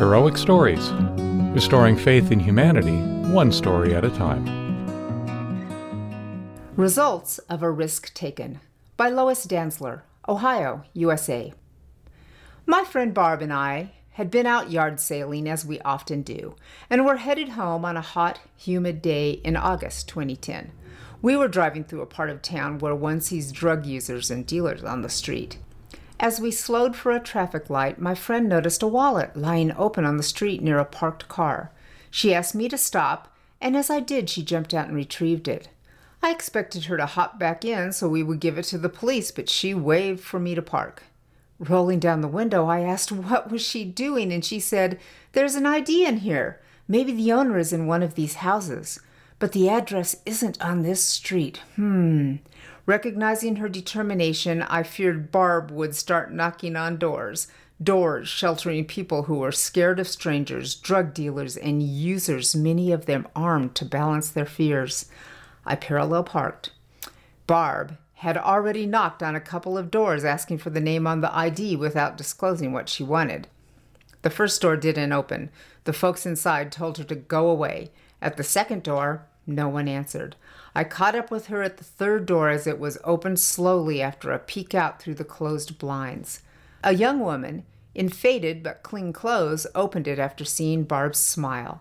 Heroic Stories, restoring faith in humanity, one story at a time. Results of a Risk Taken by Lois Dantzler, Ohio, USA. My friend Barb and I had been out yard sailing as we often do, and were headed home on a hot, humid day in August 2010. We were driving through a part of town where one sees drug users and dealers on the street. As we slowed for a traffic light, my friend noticed a wallet lying open on the street near a parked car. She asked me to stop, and as I did, she jumped out and retrieved it. I expected her to hop back in so we would give it to the police, but she waved for me to park. Rolling down the window, I asked what was she doing, and she said, "There's an ID in here. Maybe the owner is in one of these houses, but the address isn't on this street." Recognizing her determination, I feared Barb would start knocking on doors sheltering people who were scared of strangers, drug dealers, and users, many of them armed to balance their fears. I parallel parked. Barb had already knocked on a couple of doors asking for the name on the ID without disclosing what she wanted. The first door didn't open. The folks inside told her to go away. At the second door, no one answered. I caught up with her at the third door as it was opened slowly after a peek out through the closed blinds. A young woman, in faded but clean clothes, opened it after seeing Barb's smile.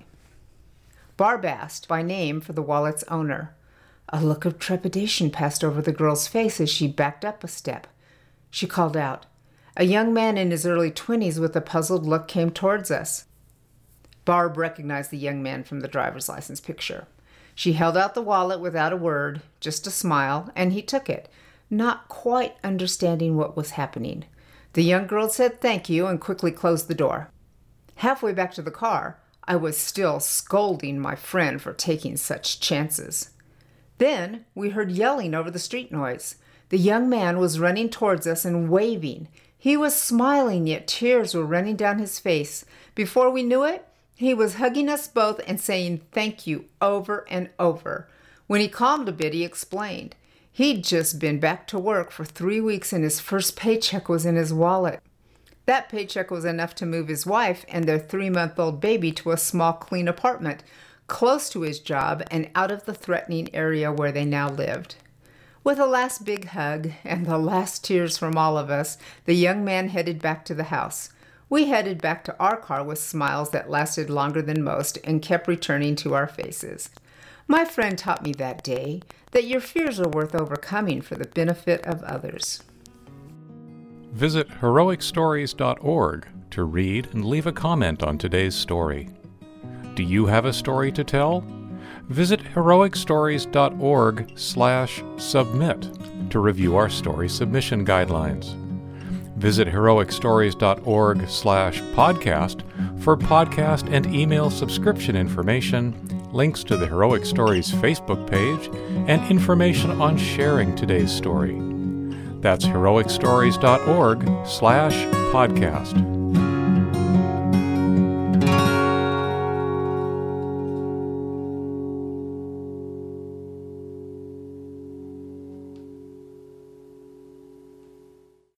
Barb asked by name for the wallet's owner. A look of trepidation passed over the girl's face as she backed up a step. She called out. A young man in his early 20s with a puzzled look came towards us. Barb recognized the young man from the driver's license picture. She held out the wallet without a word, just a smile, and he took it, not quite understanding what was happening. The young girl said thank you and quickly closed the door. Halfway back to the car, I was still scolding my friend for taking such chances. Then we heard yelling over the street noise. The young man was running towards us and waving. He was smiling, yet tears were running down his face. Before we knew it, he was hugging us both and saying thank you over and over. When he calmed a bit, he explained. He'd just been back to work for 3 weeks and his first paycheck was in his wallet. That paycheck was enough to move his wife and their 3-month-old baby to a small, clean apartment, close to his job and out of the threatening area where they now lived. With a last big hug and the last tears from all of us, the young man headed back to the house. We headed back to our car with smiles that lasted longer than most and kept returning to our faces. My friend taught me that day that your fears are worth overcoming for the benefit of others. Visit heroicstories.org to read and leave a comment on today's story. Do you have a story to tell? Visit heroicstories.org/submit to review our story submission guidelines. Visit heroicstories.org/podcast for podcast and email subscription information, links to the Heroic Stories Facebook page, and information on sharing today's story. That's heroicstories.org/podcast.